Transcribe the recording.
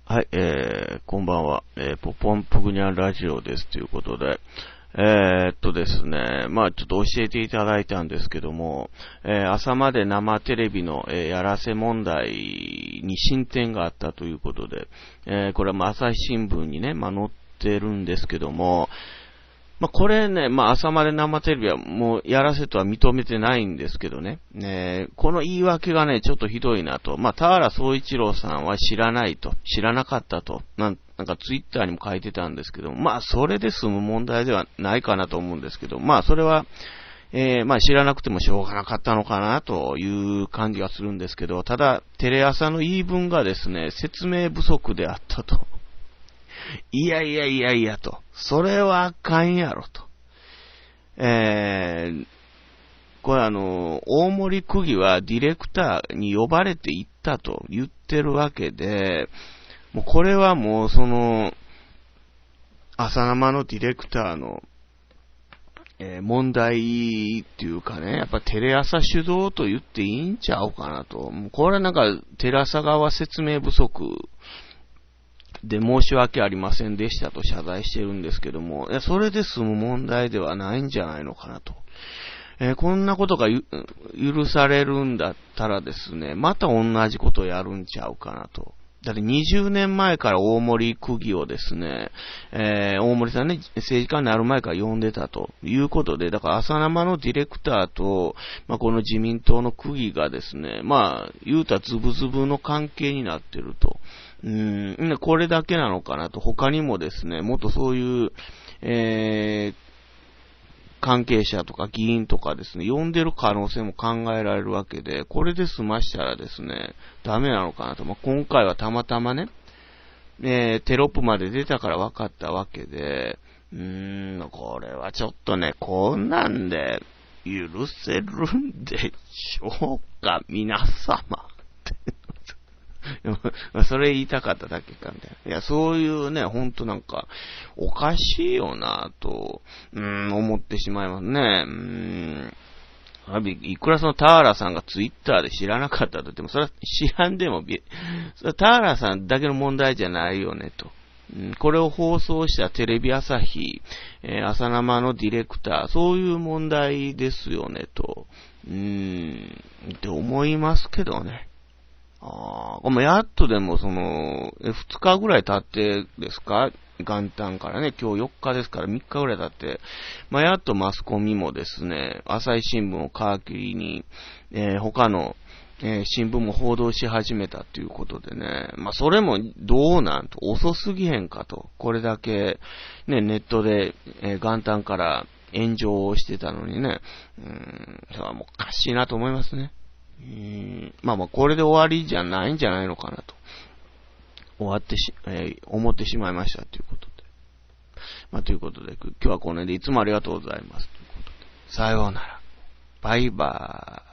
はい、こんばんは。ポポンプグニャンラジオですということで、ですね、まあちょっと教えていただいたんですけども、朝まで生テレビの、やらせ問題に進展があったということで、これはまあ朝日新聞にね、まあ載ってるんですけども、まあ、これね、まあ、朝まで生テレビはもうやらせとは認めてないんですけどね。この言い訳がね、ちょっとひどいなと。まあ、田原総一郎さんは知らないと。知らなかったと。なんかツイッターにも書いてたんですけど、まあ、それで済む問題ではないかなと思うんですけど、まあ、それは、まあ、知らなくてもしょうがなかったのかなという感じがするんですけど、ただ、テレ朝の言い分がですね、説明不足であったと。いやと。それはあかんやろと。これ大森区議はディレクターに呼ばれて行ったと言ってるわけで、もうこれはもう朝生のディレクターの、問題っていうかね、やっぱテレ朝主導と言っていいんちゃうかなと。もうこれはなんかテレ朝側説明不足で申し訳ありませんでしたと謝罪してるんですけども、それで済む問題ではないんじゃないのかなと。こんなことが許されるんだったらですね、また同じことをやるんちゃうかなと。だって20年前から大森区議をですね、大森さんね、政治家になる前から呼んでたということで、だから朝生のディレクターと、まあ、この自民党の区議がですね、まあ、言うたらズブズブの関係になってると。これだけなのかなと。他にもですね、もっとそういう、関係者とか議員とかですね、呼んでる可能性も考えられるわけで、これで済ましたらですね、ダメなのかなと。まあ、今回はたまたまね、テロップまで出たから分かったわけで、これはちょっとね、こんなんで許せるんでしょうか、皆様。それ言いたかっただけかみたいな。いや、そういうね、ほんとなんか、おかしいよなと、思ってしまいますね。いくらその田原さんがツイッターで知らなかったと言っても、それは知らんでも、それは田原さんだけの問題じゃないよねと。これを放送したテレビ朝日、朝生のディレクター、そういう問題ですよねと。って思いますけどね。やっとでも2日ぐらい経ってですか、元旦からね、今日4日ですから3日ぐらい経って、やっとマスコミもですね、朝日新聞を皮切りに、他の、新聞も報道し始めたということでね、それもどうなんと、遅すぎへんかと、これだけ、ね、ネットで、元旦から炎上をしてたのにね、それはもうおかしいなと思いますね。これで終わりじゃないんじゃないのかなと。思ってしまいましたということで。ということで、今日はこの辺でいつもありがとうございます。ということで、さようなら。バイバーイ。